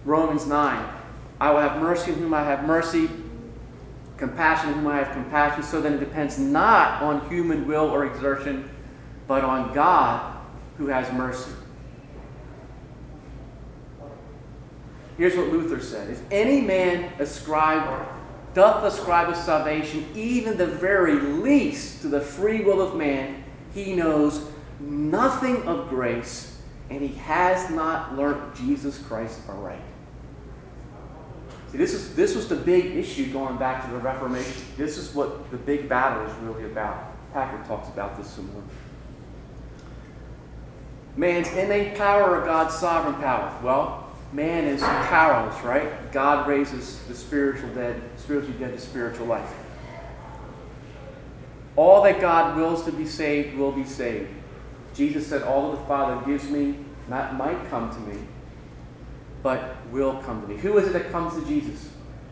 Romans nine, I will have mercy on whom I have mercy, compassion on whom I have compassion, so that it depends not on human will or exertion, but on God who has mercy. Here's what Luther said. If any man ascribe, doth ascribe of salvation, even the very least, to the free will of man, he knows nothing of grace, and he has not learnt Jesus Christ aright. See, this is this was the big issue going back to the Reformation. This is what the big battle is really about. Packer talks about this some more. Man's innate power or God's sovereign power? Well, man is powerless, right? God raises the spiritual dead, spiritually dead to spiritual life. All that God wills to be saved will be saved. Jesus said, all that the Father gives me, not might come to me, but will come to me. Who is it that comes to Jesus?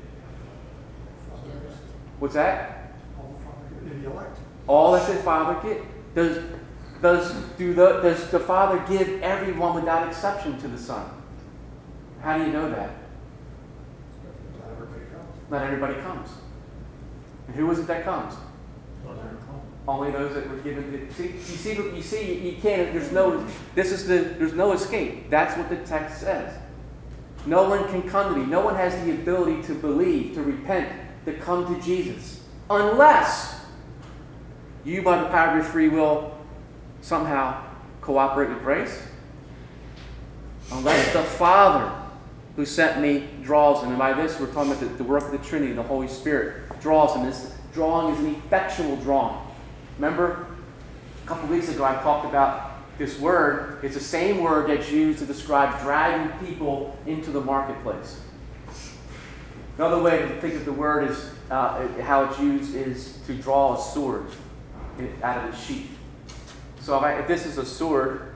What's that? In the elect. All that the Father gives. Does, does, do the, does the Father give everyone without exception to the Son? How do you know that? Not everybody comes. Not everybody comes. And who is it that comes? Only those that were given the, see, you see, you see, you, you can't, there's no, this is the, there's no escape. That's what the text says. No one can come to me. No one has the ability to believe, to repent, to come to Jesus. Unless you, by the power of your free will, somehow cooperate with grace. Unless the Father who sent me draws him. And by this, we're talking about the, the work of the Trinity, the Holy Spirit draws him. This drawing is an effectual drawing. Remember, a couple weeks ago I talked about this word. It's the same word that's used to describe dragging people into the marketplace. Another way to think of the word is, uh, how it's used is to draw a sword out of a sheath. So if, I, if this is a sword,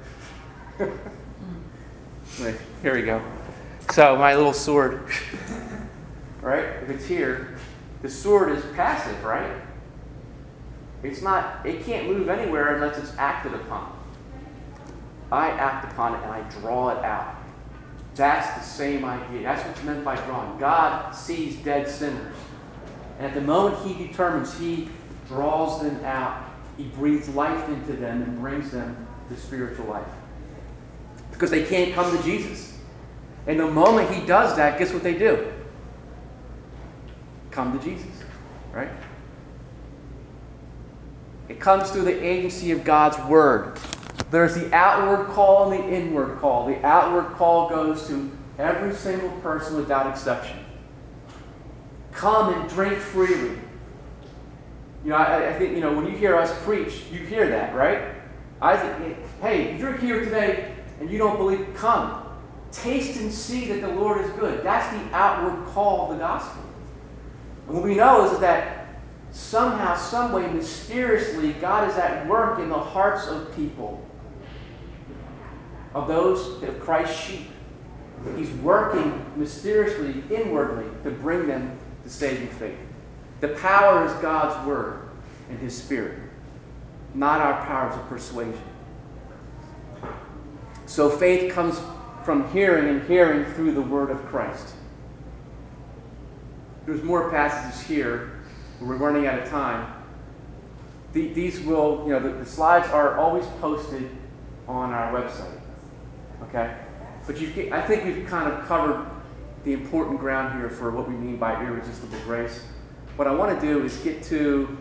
wait, here we go. So my little sword, right? If it's here, the sword is passive, right? It's not, it can't move anywhere unless it's acted upon. I act upon it and I draw it out. That's the same idea. That's what's meant by drawing. God sees dead sinners. And at the moment He determines, He draws them out. He breathes life into them and brings them to spiritual life. Because they can't come to Jesus. And the moment He does that, guess what they do? Come to Jesus. Right? It comes through the agency of God's Word. There's the outward call and the inward call. The outward call goes to every single person without exception. Come and drink freely. You know, I, I think, you know, when you hear us preach, you hear that, right? I think, hey, if you're here today and you don't believe, come. Taste and see that the Lord is good. That's the outward call of the gospel. And what we know is that somehow, some way, mysteriously, God is at work in the hearts of people, of those of Christ's sheep. He's working mysteriously, inwardly, to bring them to saving faith. The power is God's Word and His Spirit, not our powers of persuasion. So faith comes from hearing, and hearing through the Word of Christ. There's more passages here. We're running out of time. The, these will, you know, the, the slides are always posted on our website. Okay? But you, I think we've kind of covered the important ground here for what we mean by irresistible grace. What I want to do is get to,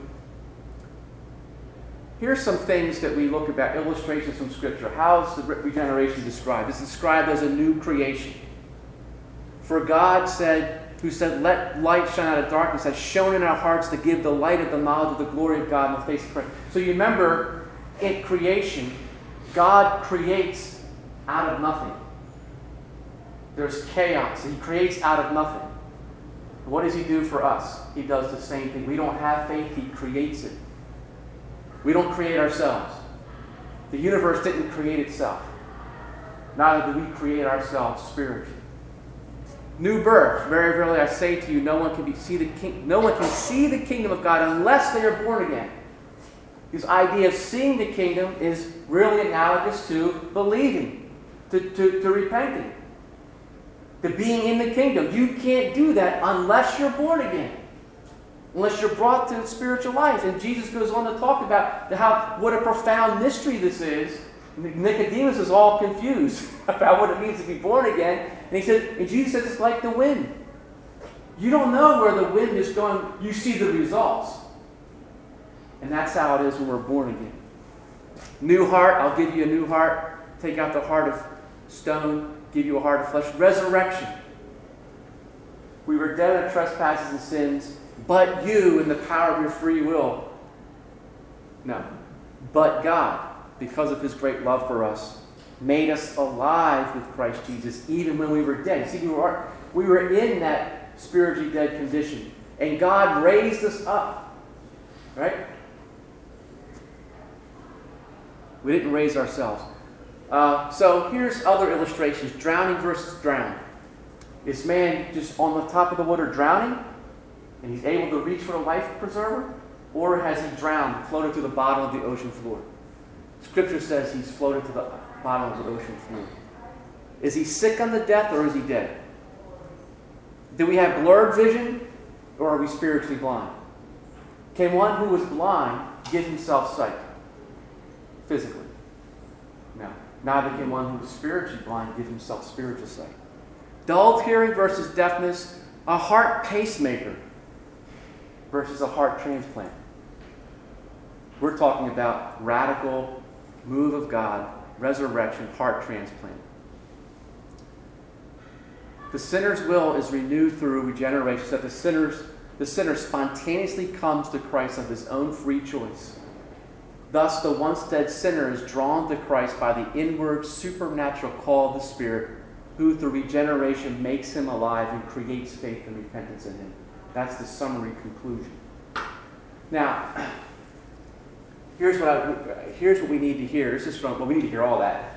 here's some things that we look about, illustrations from Scripture. How is the regeneration described? It's described as a new creation. For God said, who said, let light shine out of darkness, has shone in our hearts to give the light of the knowledge of the glory of God in the face of Christ. So you remember, in creation, God creates out of nothing. There's chaos. He creates out of nothing. What does He do for us? He does the same thing. We don't have faith. He creates it. We don't create ourselves. The universe didn't create itself. Neither do we create ourselves spiritually. New birth. Very verily I say to you, no one can be, see the king, no one can see the kingdom of God unless they are born again. This idea of seeing the kingdom is really analogous to believing, to, to, to repenting. to being in the kingdom. You can't do that unless you're born again, unless you're brought to spiritual life. And Jesus goes on to talk about how what a profound mystery this is. Nicodemus is all confused about what it means to be born again. And he said, and Jesus says it's like the wind. You don't know where the wind is going. You see the results. And that's how it is when we're born again. New heart, I'll give you a new heart. Take out the heart of stone, give you a heart of flesh. Resurrection. We were dead in our trespasses and sins, but you, in the power of your free will. No. But God, because of his great love for us, made us alive with Christ Jesus, even when we were dead. See, we were, we were in that spiritually dead condition. And God raised us up. Right? We didn't raise ourselves. Uh, so here's other illustrations. Drowning versus drown. Is man just on the top of the water drowning, and he's able to reach for a life preserver? Or has he drowned, floated to the bottom of the ocean floor? Scripture says he's floated to the bottom of the ocean floor. Is he sick unto death, or is he dead? Do we have blurred vision, or are we spiritually blind? Can one who was blind give himself sight? Physically. No. Neither can one who is spiritually blind give himself spiritual sight. Dulled hearing versus deafness. A heart pacemaker versus a heart transplant. We're talking about radical move of God, resurrection, heart transplant. The sinner's will is renewed through regeneration, so that the sinner's, the sinner spontaneously comes to Christ of his own free choice. Thus, the once dead sinner is drawn to Christ by the inward supernatural call of the Spirit, who through regeneration makes him alive and creates faith and repentance in him. That's the summary conclusion. Now, here's what I, here's what we need to hear. This is from, well, we need to hear all that.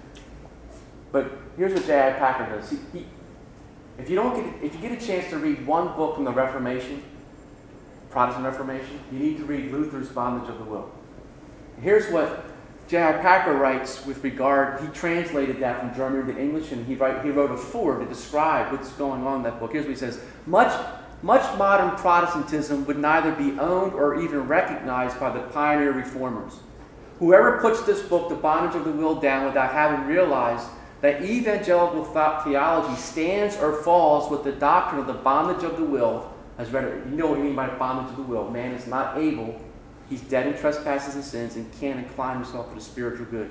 But here's what J I Packer does. He, he, if you don't get, if you get a chance to read one book from the Reformation, Protestant Reformation, you need to read Luther's Bondage of the Will. Here's what J I Packer writes with regard. He translated that from German to English, and he, write, he wrote a foreword to describe what's going on in that book. Here's what he says. Much, much modern Protestantism would neither be owned or even recognized by the pioneer reformers. Whoever puts this book, The Bondage of the Will, down without having realized that evangelical th- theology stands or falls with the doctrine of the bondage of the will, has read it. You know what I mean by bondage of the will. Man is not able. He's dead in trespasses and sins and can't incline himself to the spiritual good.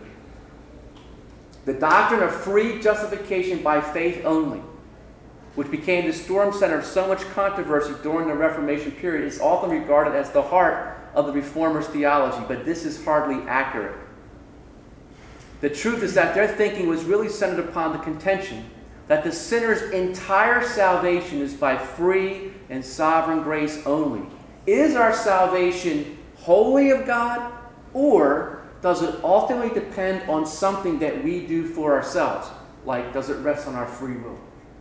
The doctrine of free justification by faith only, which became the storm center of so much controversy during the Reformation period, is often regarded as the heart of the Reformers' theology, but this is hardly accurate. The truth is that their thinking was really centered upon the contention that the sinner's entire salvation is by free and sovereign grace only. Is our salvation wholly of God, or does it ultimately depend on something that we do for ourselves? Like, does it rest on our free will?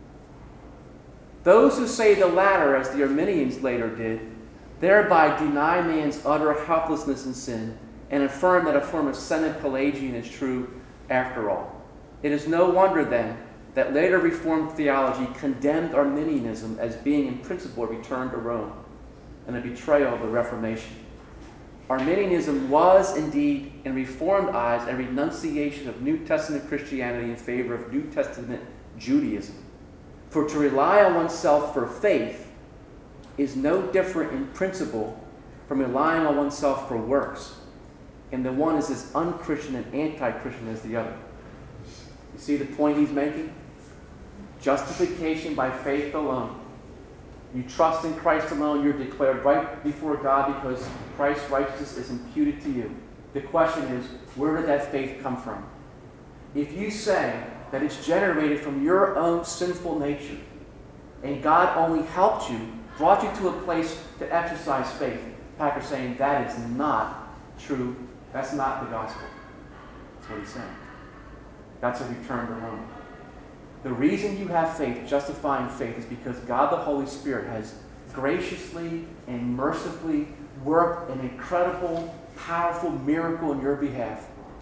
Those who say the latter, as the Arminians later did, thereby deny man's utter helplessness in sin and affirm that a form of Senate Pelagian is true after all. It is no wonder, then, that later Reformed theology condemned Arminianism as being in principle a return to Rome and a betrayal of the Reformation. Arminianism was indeed, in Reformed eyes, a renunciation of New Testament Christianity in favor of New Testament Judaism. For to rely on oneself for faith is no different in principle from relying on oneself for works. And the one is as unchristian and anti-Christian as the other. You see the point he's making? Justification by faith alone. You trust in Christ alone, you're declared right before God because Christ's righteousness is imputed to you. The question is, where did that faith come from? If you say that it's generated from your own sinful nature, and God only helped you, brought you to a place to exercise faith, Packer's saying that is not true. That's not the gospel. That's what he's saying. That's a return to Rome. The reason you have faith, justifying faith, is because God the Holy Spirit has graciously and mercifully worked an incredible, powerful miracle in your behalf.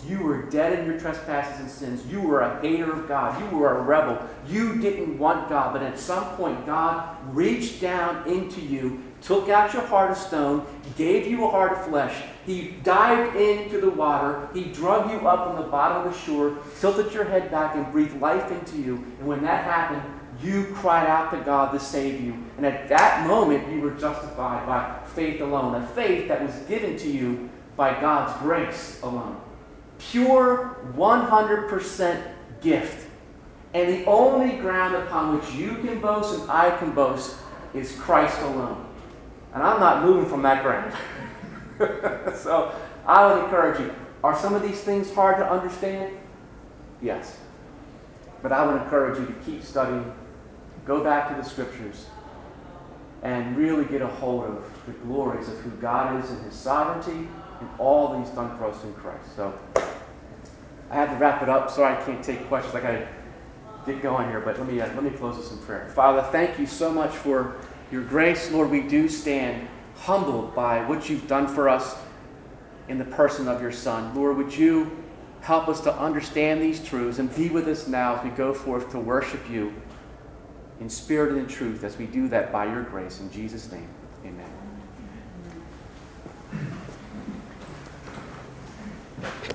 You were dead in your trespasses and sins. You were a hater of God. You were a rebel. You didn't want God. But at some point, God reached down into you, took out your heart of stone, gave you a heart of flesh. He dived into the water. He drug you up on the bottom of the shore, tilted your head back, and breathed life into you. And when that happened, you cried out to God to save you. And at that moment, you were justified by faith alone, a faith that was given to you by God's grace alone. Pure, one hundred percent gift. And the only ground upon which you can boast and I can boast is Christ alone. And I'm not moving from that ground. So I would encourage you. Are some of these things hard to understand? Yes. But I would encourage you to keep studying, go back to the scriptures, and really get a hold of the glories of who God is and his sovereignty and all that he's done for us in Christ. So I have to wrap it up. Sorry I can't take questions. I got to get going here, but let me uh, let me close this in prayer. Father, thank you so much for your grace. Lord, we do stand humbled by what you've done for us in the person of your Son. Lord, would you help us to understand these truths and be with us now as we go forth to worship you in spirit and in truth as we do that by your grace. In Jesus' name, amen.